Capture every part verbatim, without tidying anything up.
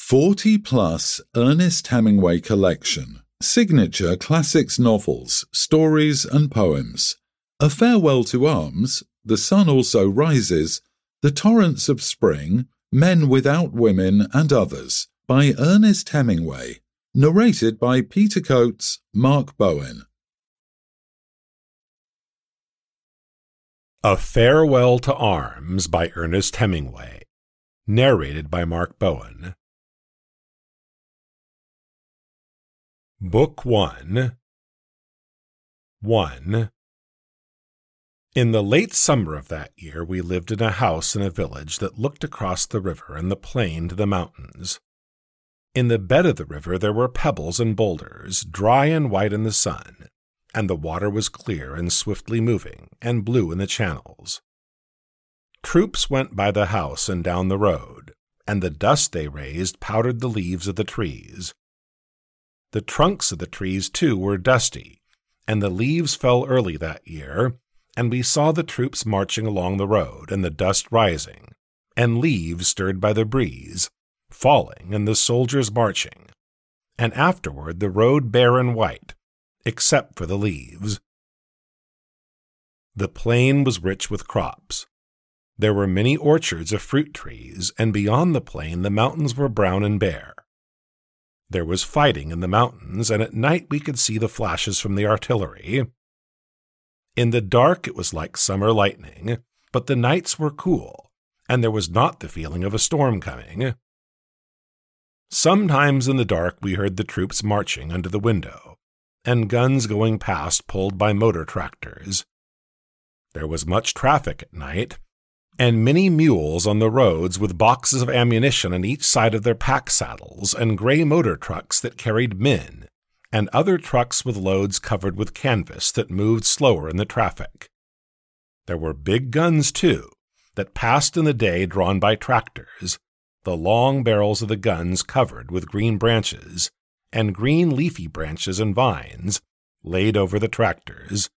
forty plus Ernest Hemingway collection, signature classics novels, stories and poems, A Farewell to Arms, The Sun Also Rises, The Torrents of Spring, Men Without Women and Others, by Ernest Hemingway, narrated by Peter Coates, Mark Bowen. A Farewell to Arms by Ernest Hemingway, narrated by Mark Bowen. Book one. one. In the late summer of that year, we lived in a house in a village that looked across the river and the plain to the mountains. In the bed of the river there were pebbles and boulders, dry and white in the sun, and the water was clear and swiftly moving, and blue in the channels. Troops went by the house and down the road, and the dust they raised powdered the leaves of the trees. The trunks of the trees, too, were dusty, and the leaves fell early that year, and we saw the troops marching along the road, and the dust rising, and leaves stirred by the breeze, falling, and the soldiers marching, and afterward the road bare and white, except for the leaves. The plain was rich with crops. There were many orchards of fruit trees, and beyond the plain the mountains were brown and bare. There was fighting in the mountains, and at night we could see the flashes from the artillery. In the dark it was like summer lightning, but the nights were cool, and there was not the feeling of a storm coming. Sometimes in the dark we heard the troops marching under the window, and guns going past pulled by motor tractors. There was much traffic at night, and many mules on the roads with boxes of ammunition on each side of their pack saddles, and gray motor trucks that carried men, and other trucks with loads covered with canvas that moved slower in the traffic. There were big guns, too, that passed in the day drawn by tractors, the long barrels of the guns covered with green branches, and green leafy branches and vines laid over the tractors.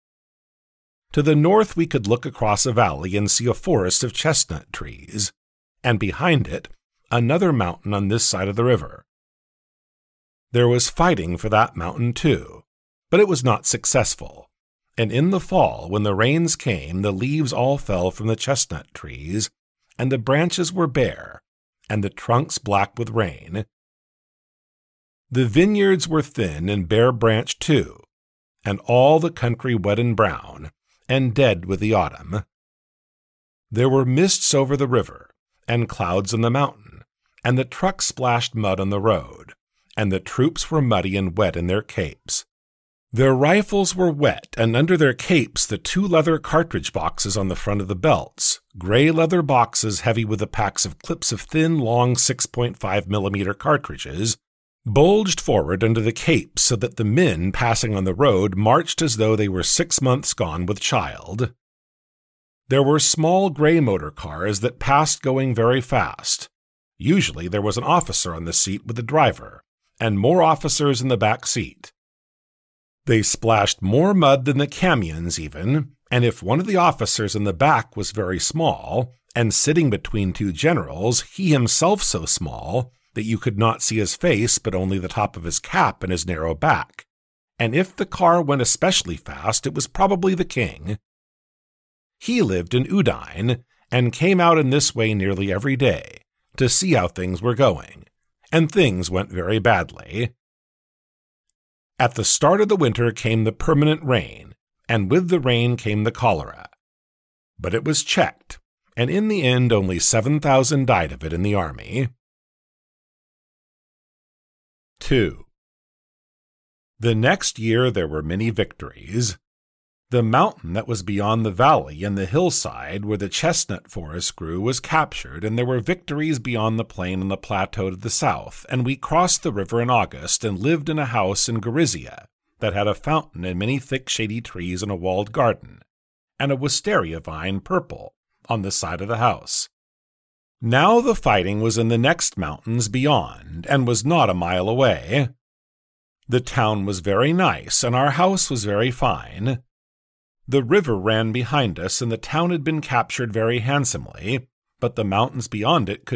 To the north we could look across a valley and see a forest of chestnut trees, and behind it another mountain on this side of the river. There was fighting for that mountain too, but it was not successful, and in the fall, when the rains came, the leaves all fell from the chestnut trees, and the branches were bare, and the trunks black with rain. The vineyards were thin and bare-branched too, and all the country wet and brown, and dead with the autumn. There were mists over the river, and clouds on the mountain, and the trucks splashed mud on the road, and the troops were muddy and wet in their capes. Their rifles were wet, and under their capes the two leather cartridge boxes on the front of the belts, gray leather boxes heavy with the packs of clips of thin, long six point five millimeter cartridges, bulged forward under the capes so that the men passing on the road marched as though they were six months gone with child. There were small gray motor cars that passed going very fast. Usually there was an officer on the seat with the driver, and more officers in the back seat. They splashed more mud than the camions even, and if one of the officers in the back was very small, and sitting between two generals, he himself so small that you could not see his face but only the top of his cap and his narrow back, and if the car went especially fast, it was probably the king. He lived in Udine, and came out in this way nearly every day, to see how things were going, and things went very badly. At the start of the winter came the permanent rain, and with the rain came the cholera. But it was checked, and in the end only seven thousand died of it in the army. two. The next year there were many victories. The mountain that was beyond the valley and the hillside where the chestnut forest grew was captured, and there were victories beyond the plain and the plateau to the south, and we crossed the river in August and lived in a house in Gorizia that had a fountain and many thick shady trees and a walled garden, and a wisteria vine purple on the side of the house. Now the fighting was in the next mountains beyond, and was not a mile away. The town was very nice, and our house was very fine. The river ran behind us, and the town had been captured very handsomely, but the mountains beyond it could